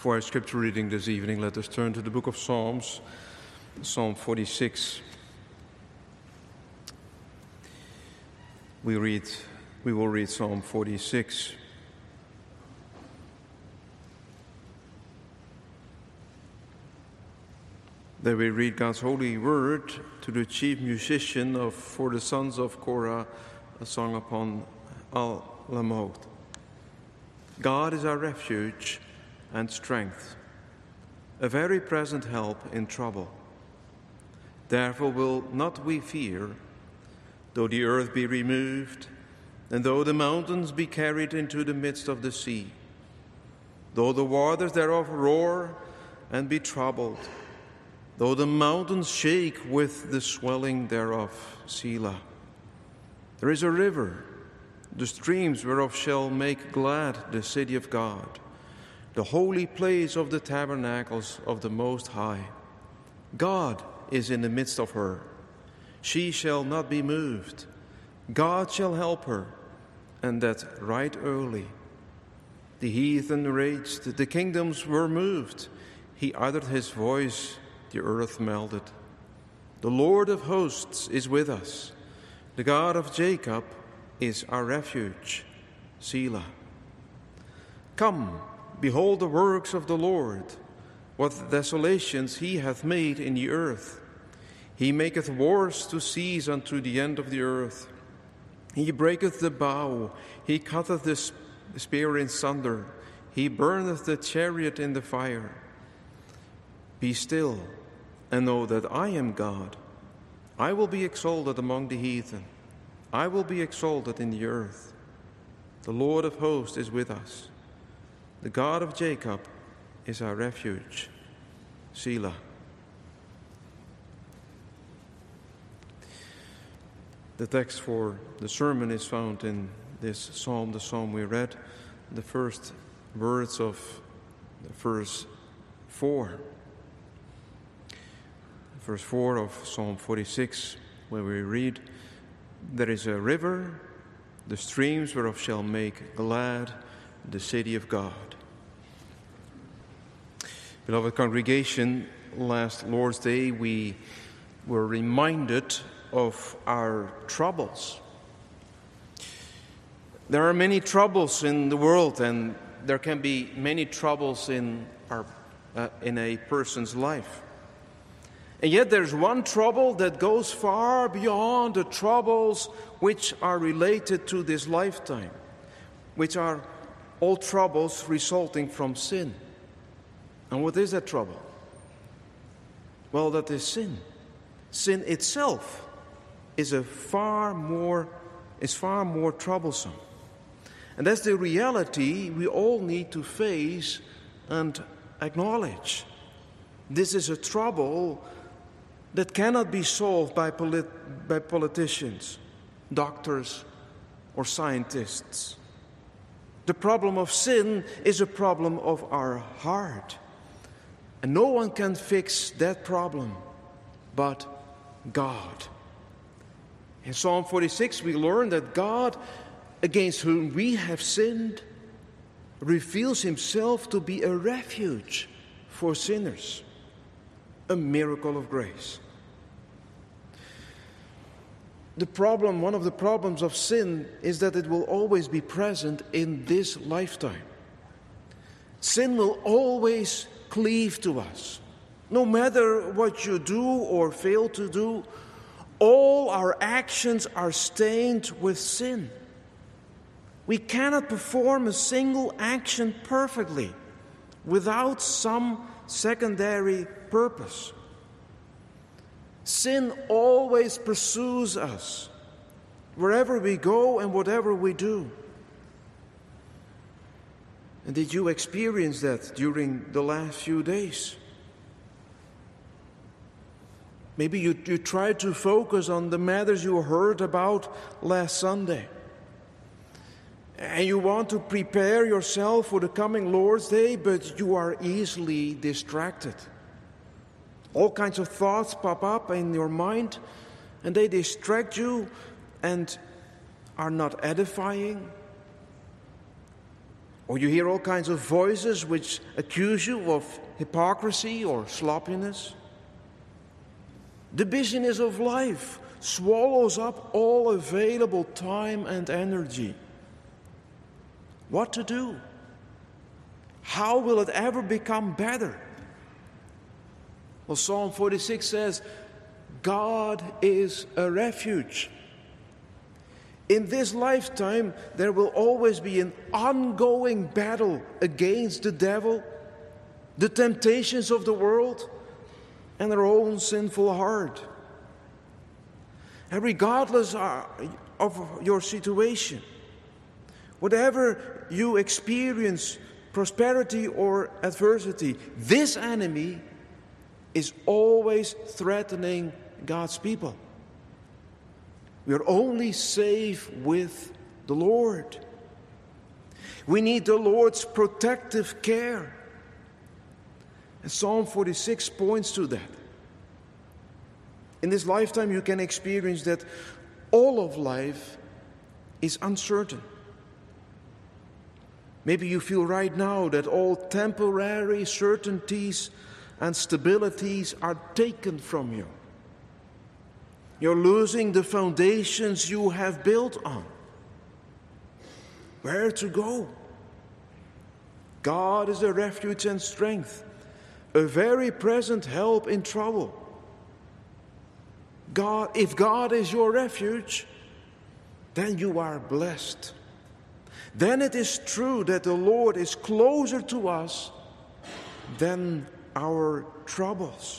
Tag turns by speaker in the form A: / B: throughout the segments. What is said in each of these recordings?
A: For our scripture reading this evening, let us turn to the book of Psalms, Psalm 46. We will read Psalm 46. There we read God's holy word to the chief musician for the sons of Korah, a song upon Al-Lamot. God is our refuge and strength, a very present help in trouble. Therefore will not we fear, though the earth be removed, and though the mountains be carried into the midst of the sea, though the waters thereof roar and be troubled, though the mountains shake with the swelling thereof. Selah. There is a river, the streams whereof shall make glad the city of God, the holy place of the tabernacles of the Most High. God is in the midst of her. She shall not be moved. God shall help her, and that right early. The heathen raged, the kingdoms were moved. He uttered his voice, the earth melted. The Lord of hosts is with us. The God of Jacob is our refuge. Selah. Come, behold the works of the Lord, what desolations he hath made in the earth. He maketh wars to cease unto the end of the earth. He breaketh the bow, he cutteth the spear in sunder, he burneth the chariot in the fire. Be still, and know that I am God. I will be exalted among the heathen. I will be exalted in the earth. The Lord of hosts is with us. The God of Jacob is our refuge. Selah. The text for the sermon is found in this psalm, the psalm we read, the first words of the verse 4. Verse 4 of Psalm 46, where we read, There is a river, the streams whereof shall make glad the city of God. Beloved congregation, last Lord's Day we were reminded of our troubles. There are many troubles in the world, and there can be many troubles in a person's life. And yet there's one trouble that goes far beyond the troubles which are related to this lifetime, which are all troubles resulting from sin. And what is that trouble? Well, that is sin. Sin itself is far more troublesome. And that's the reality we all need to face and acknowledge. This is a trouble that cannot be solved by politicians, doctors, or scientists. The problem of sin is a problem of our heart. And no one can fix that problem but God. In Psalm 46, we learn that God, against whom we have sinned, reveals himself to be a refuge for sinners, a miracle of grace. One of the problems of sin is that it will always be present in this lifetime. Sin will always cleave to us. No matter what you do or fail to do, all our actions are stained with sin. We cannot perform a single action perfectly without some secondary purpose. Sin always pursues us wherever we go and whatever we do. And did you experience that during the last few days? Maybe you tried to focus on the matters you heard about last Sunday. And you want to prepare yourself for the coming Lord's Day, but you are easily distracted. All kinds of thoughts pop up in your mind, and they distract you and are not edifying. Or you hear all kinds of voices which accuse you of hypocrisy or sloppiness. The busyness of life swallows up all available time and energy. What to do? How will it ever become better? Well, Psalm 46 says, God is a refuge. In this lifetime, there will always be an ongoing battle against the devil, the temptations of the world, and our own sinful heart. And regardless of your situation, whatever you experience, prosperity or adversity, this enemy is always threatening God's people. We are only safe with the Lord. We need the Lord's protective care. And Psalm 46 points to that. In this lifetime, you can experience that all of life is uncertain. Maybe you feel right now that all temporary certainties and stabilities are taken from you. You're losing the foundations you have built on. Where to go? God is a refuge and strength, a very present help in trouble. If God is your refuge, then you are blessed. Then it is true that the Lord is closer to us than our troubles.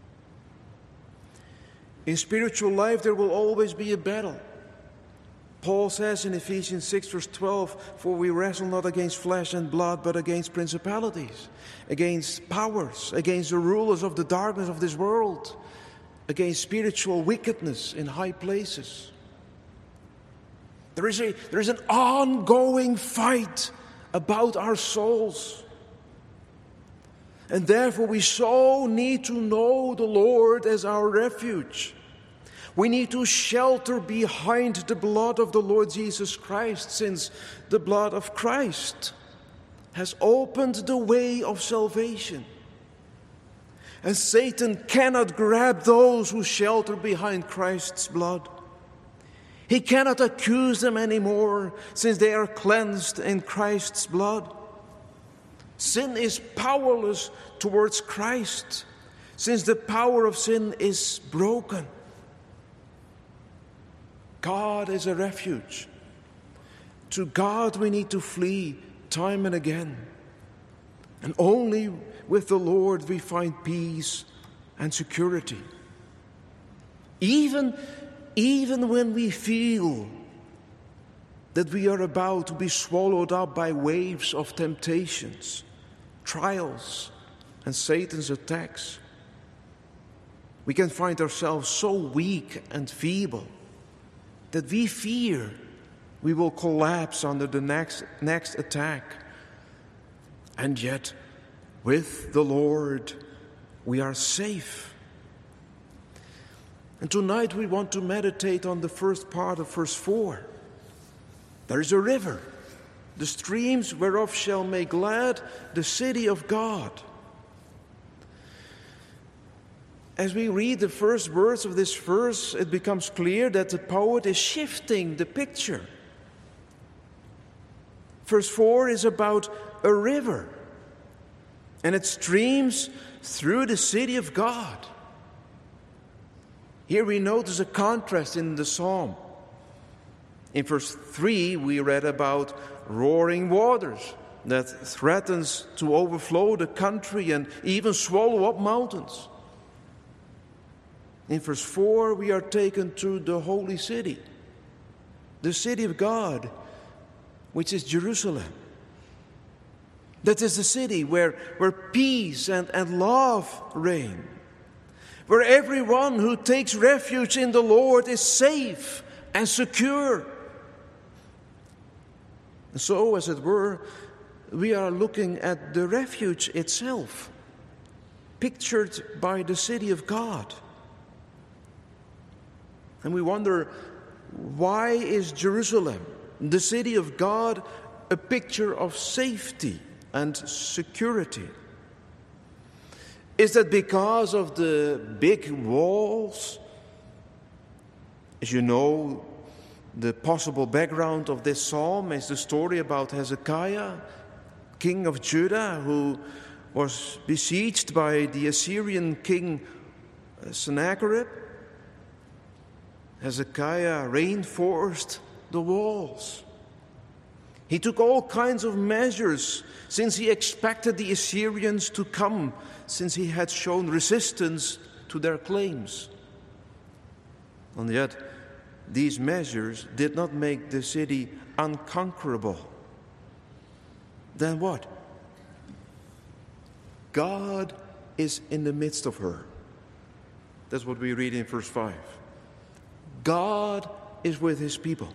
A: In spiritual life, there will always be a battle. Paul says in Ephesians 6, verse 12, "For we wrestle not against flesh and blood, but against principalities, against powers, against the rulers of the darkness of this world, against spiritual wickedness in high places." There is an ongoing fight about our souls. And therefore we so need to know the Lord as our refuge. We need to shelter behind the blood of the Lord Jesus Christ, since the blood of Christ has opened the way of salvation. And Satan cannot grab those who shelter behind Christ's blood. He cannot accuse them anymore, since they are cleansed in Christ's blood. Sin is powerless towards Christ, since the power of sin is broken. God is a refuge. To God we need to flee time and again. And only with the Lord we find peace and security. Even when we feel that we are about to be swallowed up by waves of temptations, trials, and Satan's attacks, we can find ourselves so weak and feeble that we fear we will collapse under the next attack. And yet, with the Lord, we are safe. And tonight we want to meditate on the first part of verse 4. There is a river, the streams whereof shall make glad the city of God. As we read the first words of this verse, it becomes clear that the poet is shifting the picture. Verse 4 is about a river, and it streams through the city of God. Here we notice a contrast in the psalm. In verse 3, we read about roaring waters that threatens to overflow the country and even swallow up mountains. In verse 4, we are taken to the holy city, the city of God, which is Jerusalem. That is the city where peace and love reign, where everyone who takes refuge in the Lord is safe and secure. And so, as it were, we are looking at the refuge itself, pictured by the city of God. And we wonder, why is Jerusalem, the city of God, a picture of safety and security? Is that because of the big walls? As you know, the possible background of this psalm is the story about Hezekiah, king of Judah, who was besieged by the Assyrian king Sennacherib. Hezekiah reinforced the walls. He took all kinds of measures since he expected the Assyrians to come, since he had shown resistance to their claims. And yet, these measures did not make the city unconquerable. Then what? God is in the midst of her. That's what we read in verse 5. God is with his people.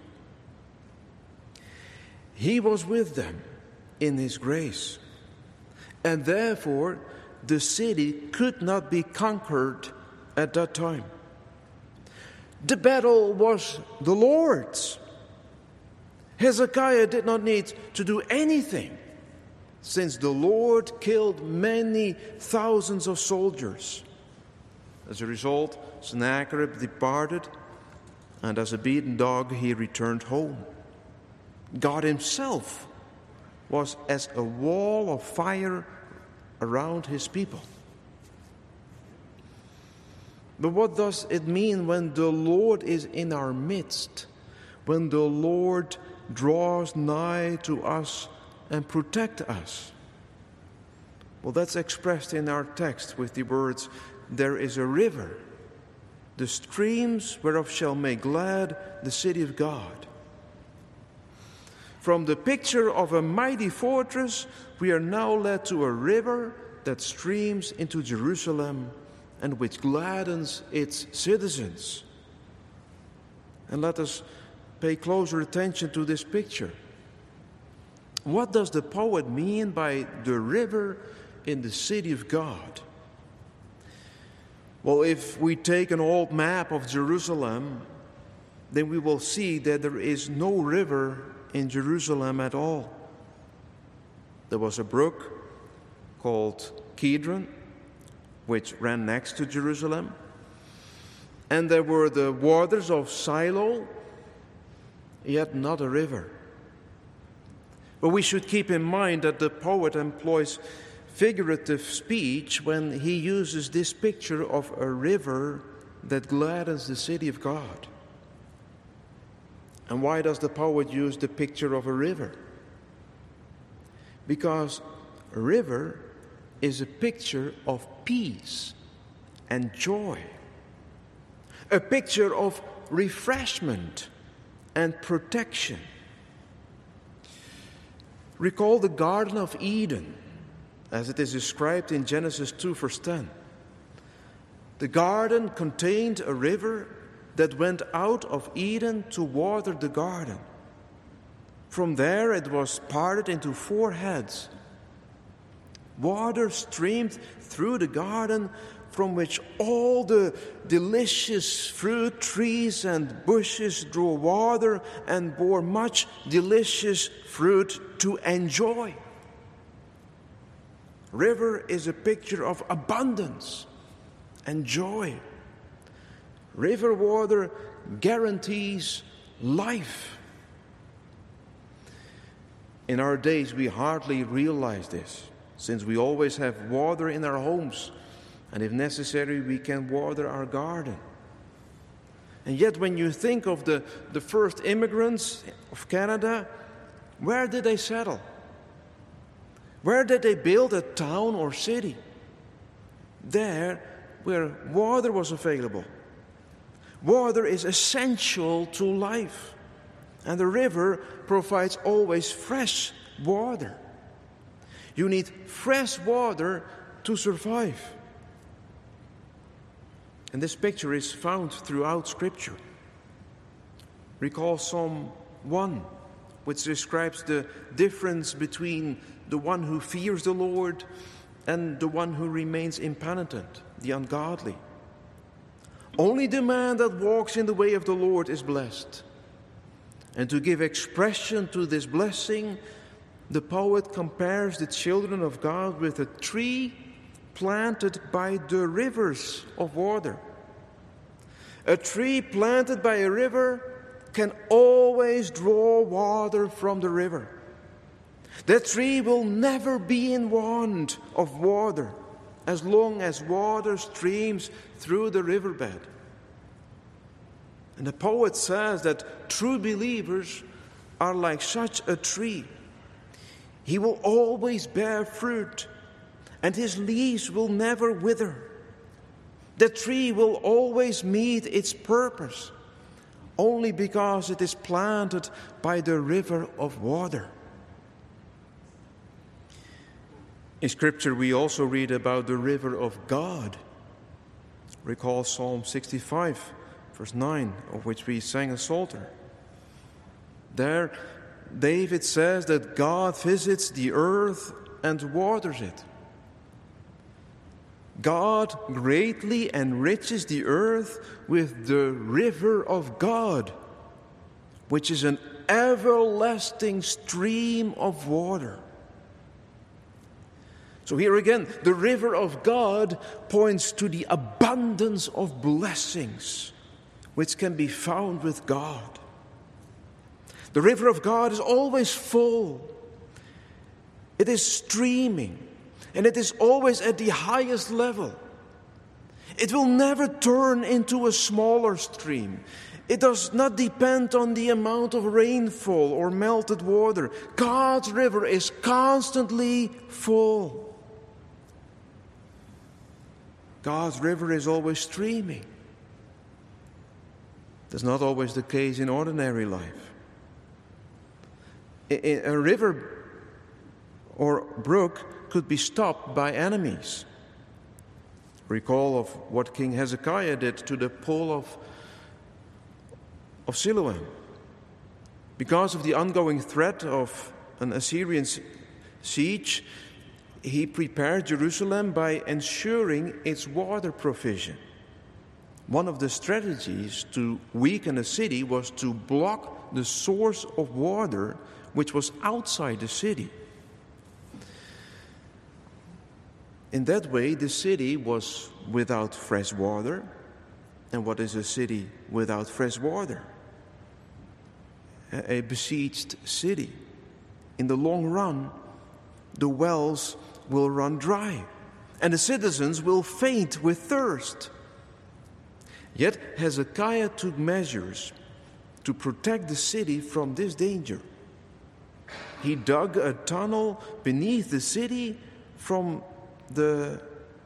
A: He was with them in his grace. And therefore, the city could not be conquered at that time. The battle was the Lord's. Hezekiah did not need to do anything, since the Lord killed many thousands of soldiers. As a result, Sennacherib departed, and as a beaten dog he returned home. God himself was as a wall of fire around his people. But what does it mean when the Lord is in our midst? When the Lord draws nigh to us and protects us? Well, that's expressed in our text with the words, "There is a river, the streams whereof shall make glad the city of God." From the picture of a mighty fortress, we are now led to a river that streams into Jerusalem and which gladdens its citizens. And let us pay closer attention to this picture. What does the poet mean by the river in the city of God? Well, if we take an old map of Jerusalem, then we will see that there is no river in Jerusalem at all. There was a brook called Kidron, which ran next to Jerusalem. And there were the waters of Shiloh, yet not a river. But we should keep in mind that the poet employs figurative speech when he uses this picture of a river that gladdens the city of God. And why does the poet use the picture of a river? Because a river is a picture of peace and joy, a picture of refreshment and protection. Recall the Garden of Eden, as it is described in Genesis 2, verse 10. The garden contained a river that went out of Eden to water the garden. From there it was parted into 4 heads. Water streamed through the garden, from which all the delicious fruit trees and bushes drew water and bore much delicious fruit to enjoy. River is a picture of abundance and joy. River water guarantees life. In our days, we hardly realize this, since we always have water in our homes, and if necessary, we can water our garden. And yet, when you think of the first immigrants of Canada, where did they settle? Where did they build a town or city? There, where water was available. Water is essential to life, and the river provides always fresh water. You need fresh water to survive. And this picture is found throughout Scripture. Recall Psalm 1, which describes the difference between the one who fears the Lord and the one who remains impenitent, the ungodly. Only the man that walks in the way of the Lord is blessed. And to give expression to this blessing, the poet compares the children of God with a tree planted by the rivers of water. A tree planted by a river can always draw water from the river. That tree will never be in want of water as long as water streams through the riverbed. And the poet says that true believers are like such a tree. He will always bear fruit, and his leaves will never wither. The tree will always meet its purpose, only because it is planted by the river of water. In Scripture, we also read about the river of God. Recall Psalm 65, verse 9, of which we sang a psalter. There, David says that God visits the earth and waters it. God greatly enriches the earth with the river of God, which is an everlasting stream of water. So here again, the river of God points to the abundance of blessings which can be found with God. The river of God is always full. It is streaming, and it is always at the highest level. It will never turn into a smaller stream. It does not depend on the amount of rainfall or melted water. God's river is constantly full. God's river is always streaming. That's not always the case in ordinary life. A river or brook could be stopped by enemies. Recall of what King Hezekiah did to the pool of Siloam. Because of the ongoing threat of an Assyrian siege, he prepared Jerusalem by ensuring its water provision. One of the strategies to weaken a city was to block the source of water which was outside the city. In that way, the city was without fresh water. And what is a city without fresh water? A besieged city. In the long run, the wells will run dry, and the citizens will faint with thirst. Yet Hezekiah took measures to protect the city from this danger. He dug a tunnel beneath the city from the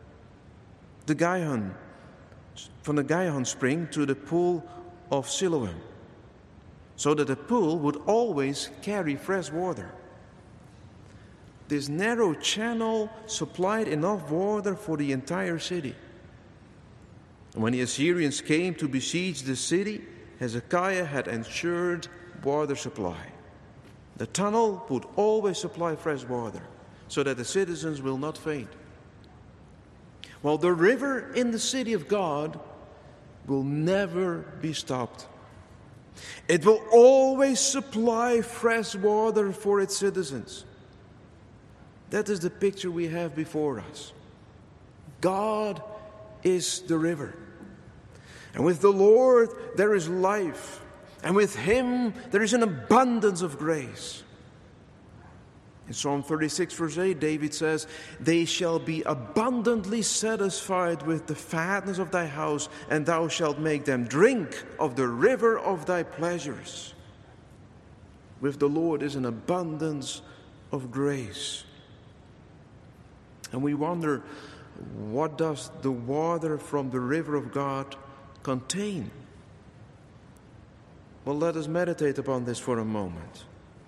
A: Gihon spring to the pool of Siloam, so that the pool would always carry fresh water. This narrow channel supplied enough water for the entire city. And when the Assyrians came to besiege the city, Hezekiah had ensured water supply. The tunnel would always supply fresh water, so that the citizens will not faint. While the river in the city of God will never be stopped. It will always supply fresh water for its citizens. That is the picture we have before us. God is the river. And with the Lord there is life. And with Him there is an abundance of grace. In Psalm 36, verse 8, David says, "They shall be abundantly satisfied with the fatness of thy house, and thou shalt make them drink of the river of thy pleasures." With the Lord is an abundance of grace. And we wonder, what does the water from the river of God contain? Well, let us meditate upon this for a moment.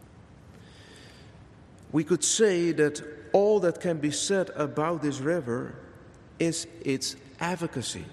A: We could say that all that can be said about this river is its advocacy.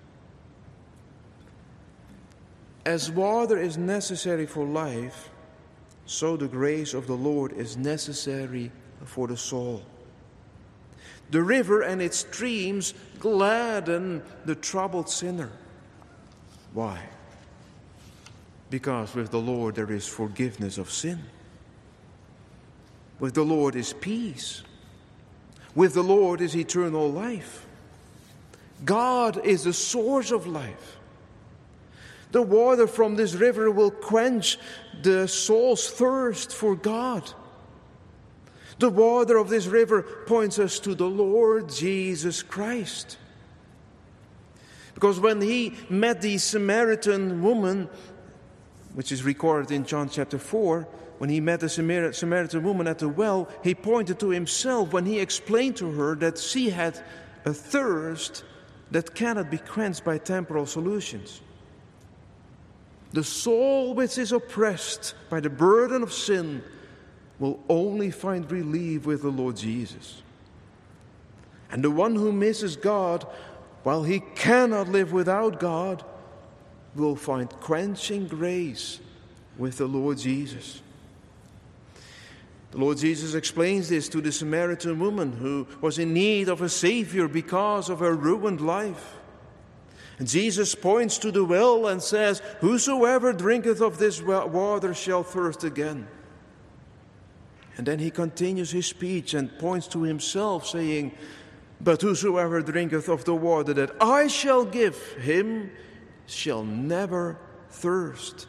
A: As water is necessary for life, so the grace of the Lord is necessary for the soul. The river and its streams gladden the troubled sinner. Why? Because with the Lord there is forgiveness of sin. With the Lord is peace. With the Lord is eternal life. God is the source of life. The water from this river will quench the soul's thirst for God. The water of this river points us to the Lord Jesus Christ. Because when he met the Samaritan woman, which is recorded in John chapter 4, when he met the Samaritan woman at the well, he pointed to himself when he explained to her that she had a thirst that cannot be quenched by temporal solutions. The soul which is oppressed by the burden of sin will only find relief with the Lord Jesus. And the one who misses God, while he cannot live without God, will find quenching grace with the Lord Jesus. The Lord Jesus explains this to the Samaritan woman who was in need of a Savior because of her ruined life. And Jesus points to the well and says, "Whosoever drinketh of this water shall thirst again." And then he continues his speech and points to himself, saying, "But whosoever drinketh of the water that I shall give him shall never thirst."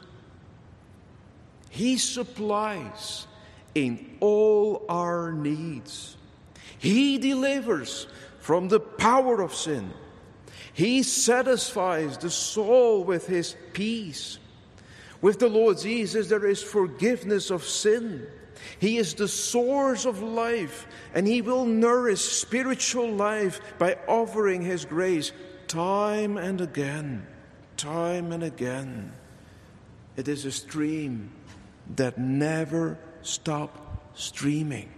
A: He supplies in all our needs. He delivers from the power of sin. He satisfies the soul with his peace. With the Lord Jesus, there is forgiveness of sin. He is the source of life, and he will nourish spiritual life by offering his grace time and again, time and again. It is a stream that never stops streaming.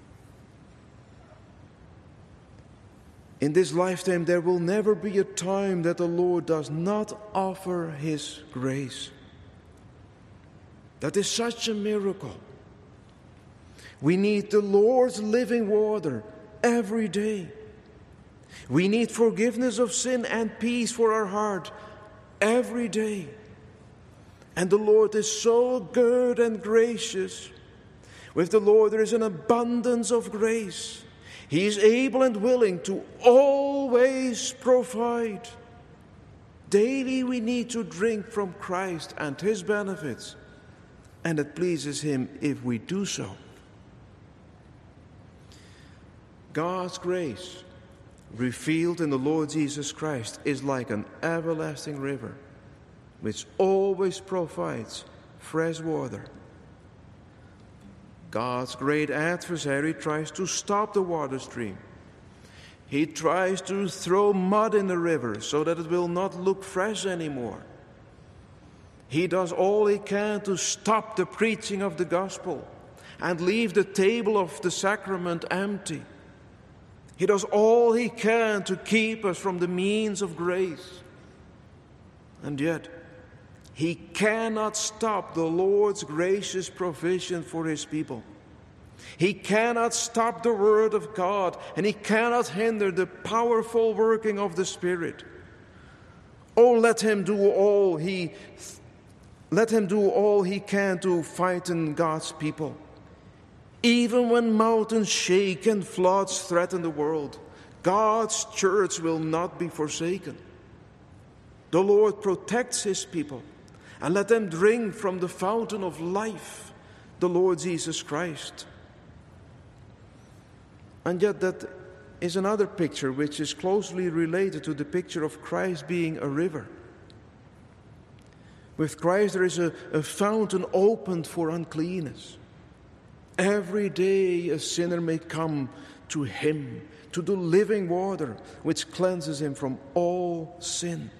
A: In this lifetime, there will never be a time that the Lord does not offer his grace. That is such a miracle. We need the Lord's living water every day. We need forgiveness of sin and peace for our heart every day. And the Lord is so good and gracious. With the Lord there is an abundance of grace. He is able and willing to always provide. Daily we need to drink from Christ and his benefits. And it pleases him if we do so. God's grace, revealed in the Lord Jesus Christ, is like an everlasting river, which always provides fresh water. God's great adversary tries to stop the water stream. He tries to throw mud in the river so that it will not look fresh anymore. He does all he can to stop the preaching of the gospel and leave the table of the sacrament empty. He does all he can to keep us from the means of grace. And yet, he cannot stop the Lord's gracious provision for his people. He cannot stop the word of God, and he cannot hinder the powerful working of the Spirit. Oh, let him do all he can to frighten God's people. Even when mountains shake and floods threaten the world, God's church will not be forsaken. The Lord protects his people, and let them drink from the fountain of life, the Lord Jesus Christ. And yet that is another picture which is closely related to the picture of Christ being a river. With Christ there is a fountain opened for uncleanness. Every day a sinner may come to him, to the living water which cleanses him from all sin.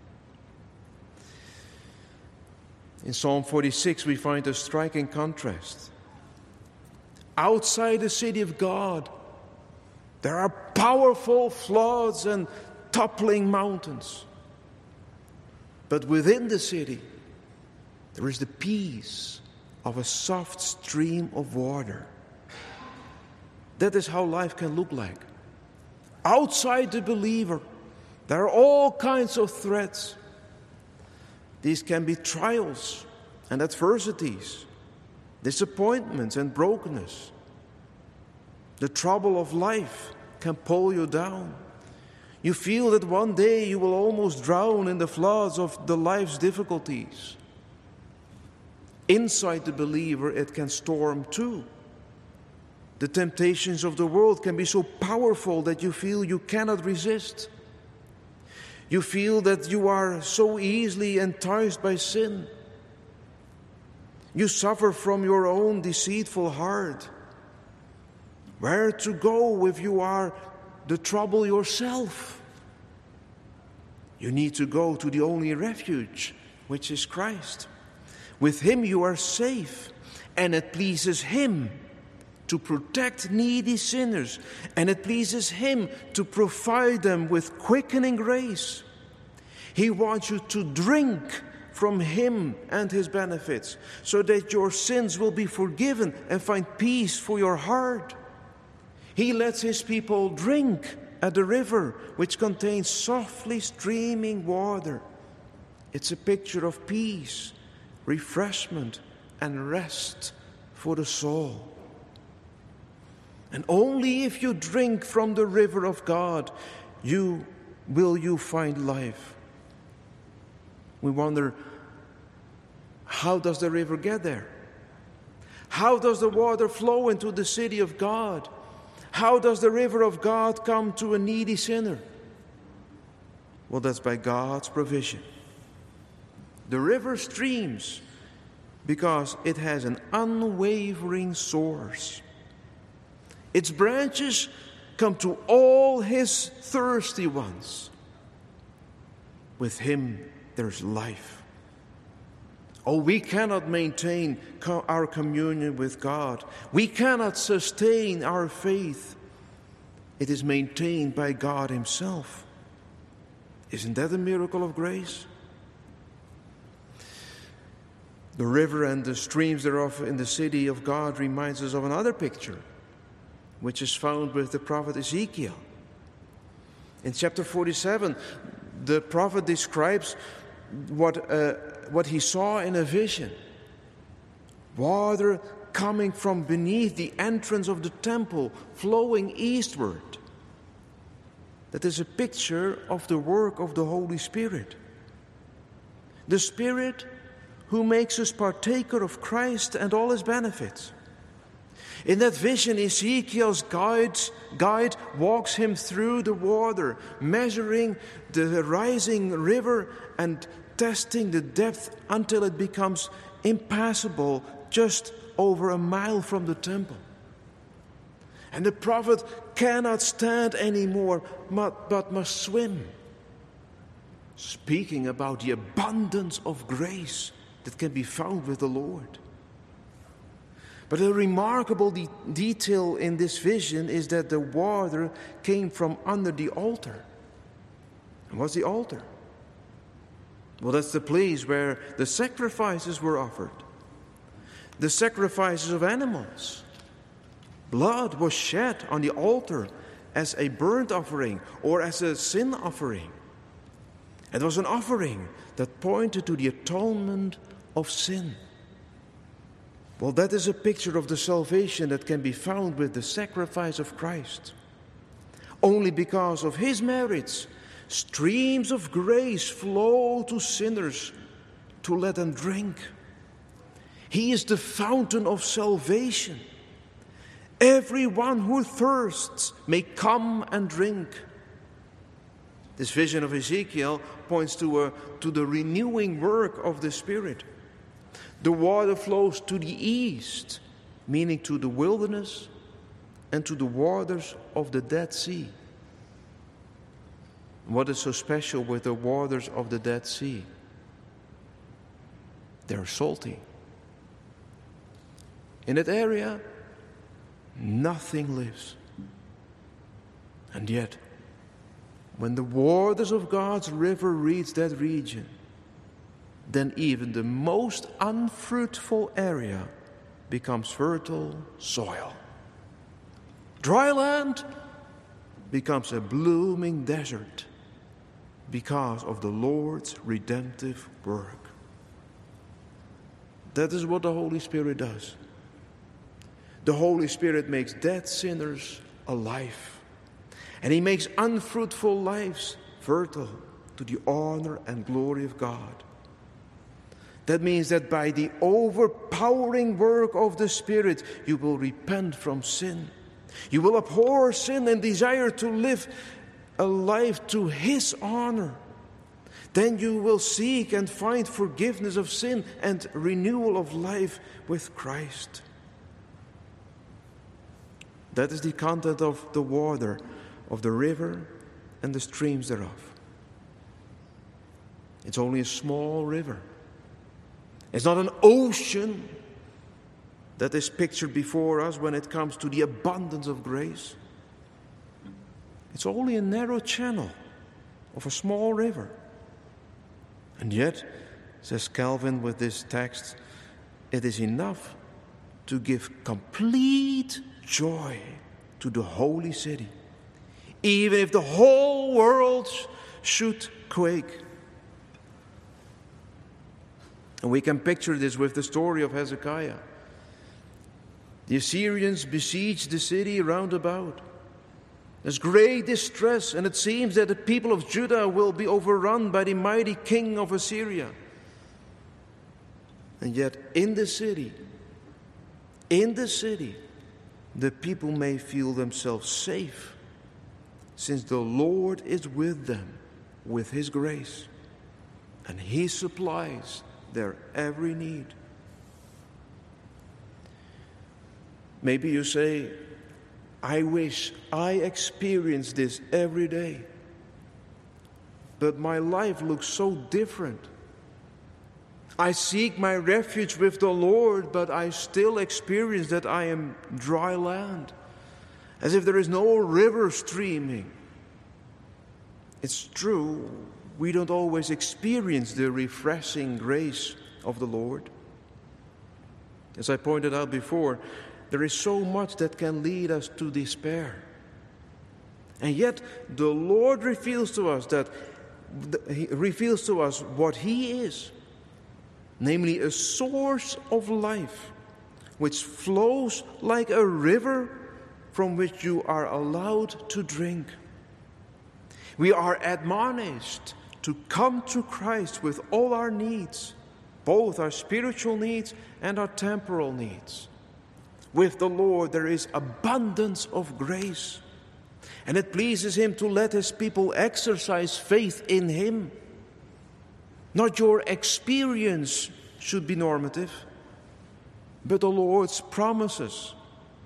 A: In Psalm 46 we find a striking contrast. Outside the city of God, there are powerful floods and toppling mountains. But within the city, there is the peace of a soft stream of water. That is how life can look like. Outside the believer, there are all kinds of threats. These can be trials and adversities, disappointments and brokenness. The trouble of life can pull you down. You feel that one day you will almost drown in the floods of the life's difficulties. Inside the believer, it can storm too. The temptations of the world can be so powerful that you feel you cannot resist. You feel that you are so easily enticed by sin. You suffer from your own deceitful heart. Where to go if you are the trouble yourself? You need to go to the only refuge, which is Christ. With Him you are safe, and it pleases Him to protect needy sinners, and it pleases Him to provide them with quickening grace. He wants you to drink from Him and His benefits, so that your sins will be forgiven and find peace for your heart. He lets His people drink at the river, which contains softly streaming water. It's a picture of peace, refreshment, and rest for the soul. And only if you drink from the river of God will you find life. We wonder, how does the river get there? How does the water flow into the city of God? How does the river of God come to a needy sinner? Well, that's by God's provision. The river streams because it has an unwavering source. Its branches come to all His thirsty ones. With Him there's life. Oh, we cannot maintain our communion with God. We cannot sustain our faith. It is maintained by God Himself. Isn't that a miracle of grace? The river and the streams thereof in the city of God reminds us of another picture, which is found with the prophet Ezekiel. In chapter 47, the prophet describes what he saw in a vision. Water coming from beneath the entrance of the temple, flowing eastward. That is a picture of the work of the Holy Spirit. The Spirit who makes us partaker of Christ and all His benefits. In that vision, Ezekiel's guide walks him through the water, measuring the rising river and testing the depth until it becomes impassable just over a mile from the temple. And the prophet cannot stand anymore, but must swim. Speaking about the abundance of grace that can be found with the Lord. But a remarkable detail in this vision is that the water came from under the altar. And what's the altar? Well, that's the place where the sacrifices were offered. The sacrifices of animals. Blood was shed on the altar as a burnt offering or as a sin offering. It was an offering that pointed to the atonement of sin. Well, that is a picture of the salvation that can be found with the sacrifice of Christ. Only because of His merits, streams of grace flow to sinners to let them drink. He is the fountain of salvation. Everyone who thirsts may come and drink. This vision of Ezekiel points to the renewing work of the Spirit. The water flows to the east, meaning to the wilderness and to the waters of the Dead Sea. What is so special with the waters of the Dead Sea? They're salty. In that area, nothing lives. And yet, when the waters of God's river reach that region, then even the most unfruitful area becomes fertile soil. Dry land becomes a blooming desert because of the Lord's redemptive work. That is what the Holy Spirit does. The Holy Spirit makes dead sinners alive. And He makes unfruitful lives fertile to the honor and glory of God. That means that by the overpowering work of the Spirit, you will repent from sin. You will abhor sin and desire to live a life to His honor. Then you will seek and find forgiveness of sin and renewal of life with Christ. That is the content of the water, of the river and the streams thereof. It's only a small river. It's not an ocean that is pictured before us when it comes to the abundance of grace. It's only a narrow channel of a small river. And yet, says Calvin with this text, it is enough to give complete joy to the holy city, even if the whole world should quake. And we can picture this with the story of Hezekiah. The Assyrians besieged the city round about. There's great distress, and it seems that the people of Judah will be overrun by the mighty king of Assyria. And yet in the city, the people may feel themselves safe, since the Lord is with them with His grace, and He supplies their every need. Maybe you say, I wish I experienced this every day, but my life looks so different. I seek my refuge with the Lord, but I still experience that I am dry land, as if there is no river streaming. It's true, we don't always experience the refreshing grace of the Lord. As I pointed out before, there is so much that can lead us to despair. And yet the Lord reveals to us what He is, namely a source of life, which flows like a river from which you are allowed to drink. We are admonished to come to Christ with all our needs, both our spiritual needs and our temporal needs. With the Lord there is abundance of grace, and it pleases Him to let His people exercise faith in Him. Not your experience should be normative, but the Lord's promises.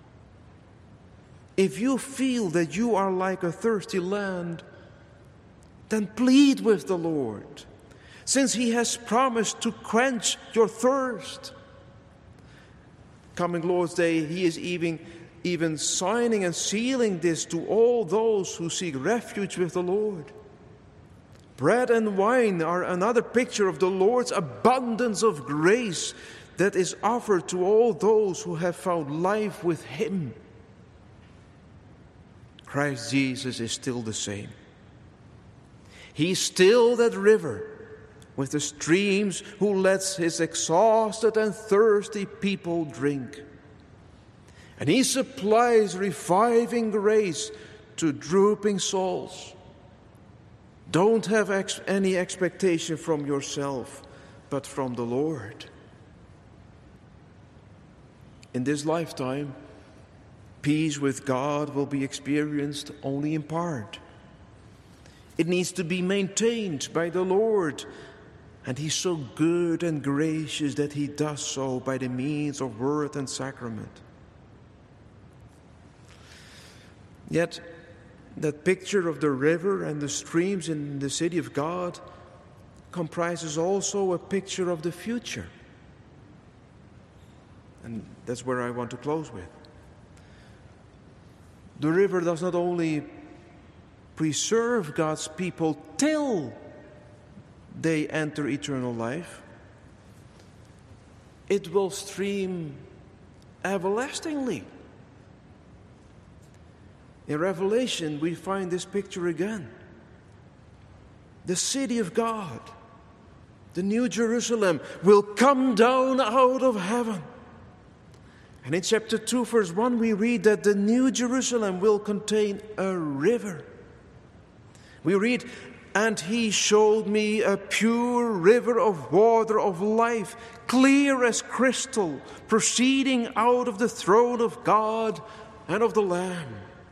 A: If you feel that you are like a thirsty land, then plead with the Lord, since He has promised to quench your thirst. Coming Lord's Day, He is even signing and sealing this to all those who seek refuge with the Lord. Bread and wine are another picture of the Lord's abundance of grace that is offered to all those who have found life with Him. Christ Jesus is still the same. He's still that river with the streams who lets His exhausted and thirsty people drink. And He supplies reviving grace to drooping souls. Don't have any expectation from yourself, but from the Lord. In this lifetime, peace with God will be experienced only in part. It needs to be maintained by the Lord, and He's so good and gracious that He does so by the means of word and sacrament. Yet, that picture of the river and the streams in the city of God comprises also a picture of the future. And that's where I want to close with. The river does not only preserve God's people till they enter eternal life, it will stream everlastingly. In Revelation, we find this picture again. The city of God, the New Jerusalem, will come down out of heaven. And in chapter 2, verse 1, we read that the New Jerusalem will contain a river. We read, "And he showed me a pure river of water of life, clear as crystal, proceeding out of the throne of God and of the Lamb."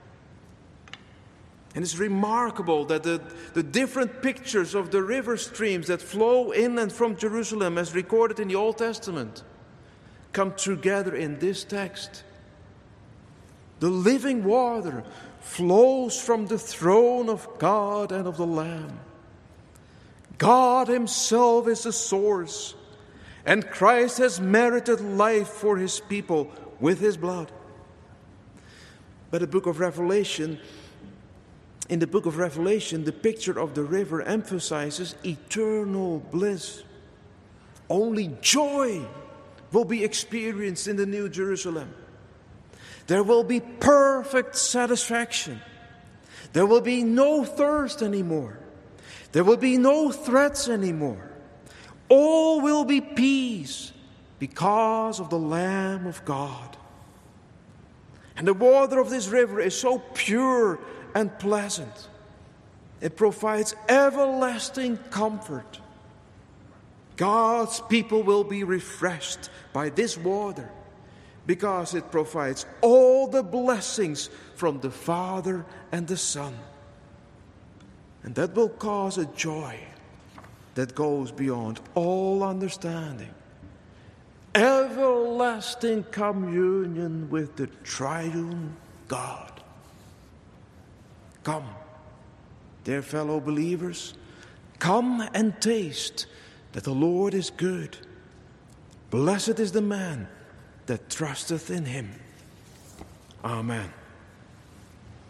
A: And it's remarkable that the different pictures of the river streams that flow in and from Jerusalem, as recorded in the Old Testament, come together in this text. The living water flows from the throne of God and of the Lamb. God Himself is the source, and Christ has merited life for His people with His blood. But in the book of Revelation, the picture of the river emphasizes eternal bliss. Only joy will be experienced in the New Jerusalem. There will be perfect satisfaction. There will be no thirst anymore. There will be no threats anymore. All will be peace because of the Lamb of God. And the water of this river is so pure and pleasant. It provides everlasting comfort. God's people will be refreshed by this water because it provides all the blessings from the Father and the Son. And that will cause a joy that goes beyond all understanding. Everlasting communion with the triune God. Come, dear fellow believers, come and taste that the Lord is good. Blessed is the man that trusteth in Him. Amen.